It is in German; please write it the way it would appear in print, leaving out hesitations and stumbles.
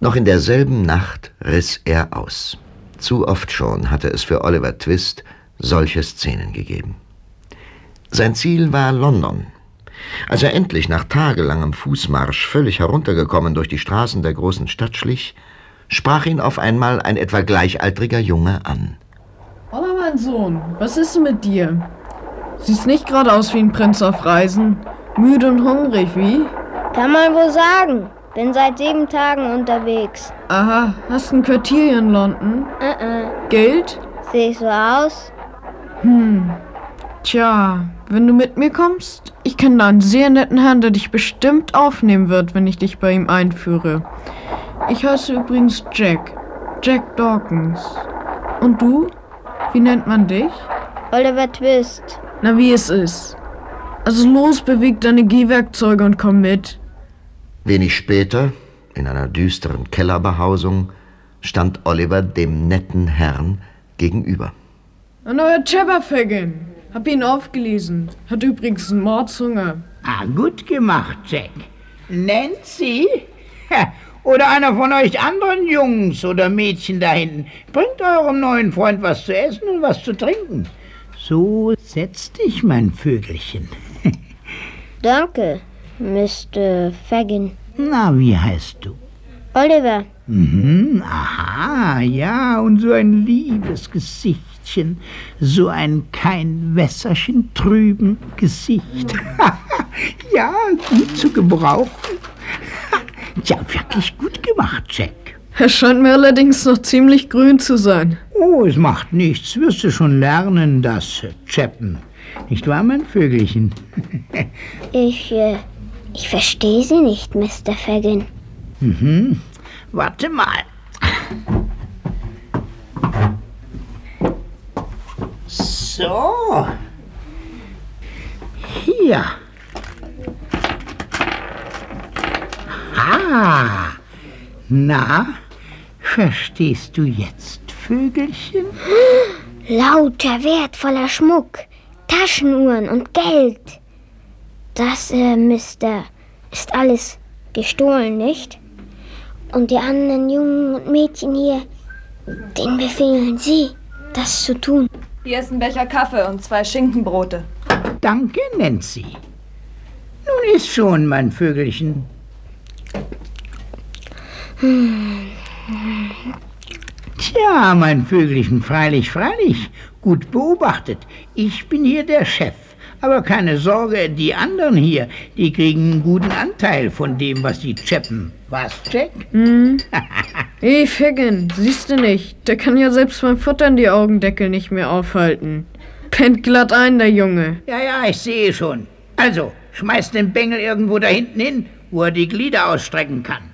Noch in derselben Nacht riss er aus. Zu oft schon hatte es für Oliver Twist solche Szenen gegeben. Sein Ziel war London. Als er endlich nach tagelangem Fußmarsch völlig heruntergekommen durch die Straßen der großen Stadt schlich, sprach ihn auf einmal ein etwa gleichaltriger Junge an. Holla, mein Sohn, was ist denn mit dir? Siehst nicht gerade aus wie ein Prinz auf Reisen. Müde und hungrig, wie? Kann man wohl sagen. Bin seit 7 Tagen unterwegs. Aha, hast ein Quartier hier in London? Geld? Sehe ich so aus? Tja, wenn du mit mir kommst, ich kenne da einen sehr netten Herrn, der dich bestimmt aufnehmen wird, wenn ich dich bei ihm einführe. Ich heiße übrigens Jack Dawkins. Und du? Wie nennt man dich? Oliver Twist. Na, wie es ist. Also los, beweg deine Gehwerkzeuge und komm mit. Wenig später, in einer düsteren Kellerbehausung, stand Oliver dem netten Herrn gegenüber. Ein neuer Chebberfagin. Hab ihn aufgelesen. Hat übrigens einen Mordshunger. Gut gemacht, Jack. Nancy? Oder einer von euch anderen Jungs oder Mädchen da hinten. Bringt eurem neuen Freund was zu essen und was zu trinken. So, setz dich, mein Vögelchen. Danke, Mr. Fagin. Na, wie heißt du? Oliver. Aha, ja, und so ein liebes Gesichtchen, so ein kein Wässerchen trüben Gesicht. Ja, gut zu gebrauchen. Ja, wirklich gut gemacht, Jack. Er scheint mir allerdings noch ziemlich grün zu sein. Oh, es macht nichts, wirst du schon lernen, das Chappen. Nicht wahr, mein Vögelchen? Ich verstehe Sie nicht, Mr. Fagin. Warte mal. So. Hier. Na, verstehst du jetzt, Vögelchen? Lauter wertvoller Schmuck, Taschenuhren und Geld. Das, Mister, ist alles gestohlen, nicht? Und die anderen Jungen und Mädchen hier, denen befehlen Sie, das zu tun. Hier ist ein Becher Kaffee und 2 Schinkenbrote. Danke, Nancy. Nun ist schon, mein Vögelchen. Tja, mein Vögelchen, freilich. Gut beobachtet. Ich bin hier der Chef. Aber keine Sorge, die anderen hier, die kriegen einen guten Anteil von dem, was sie chappen. Was, Jack? Hey, Fagin, siehst du nicht? Der kann ja selbst beim Futtern die Augendeckel nicht mehr aufhalten. Pennt glatt ein, der Junge. Ja, ich sehe schon. Also, schmeiß den Bengel irgendwo da hinten hin, wo er die Glieder ausstrecken kann.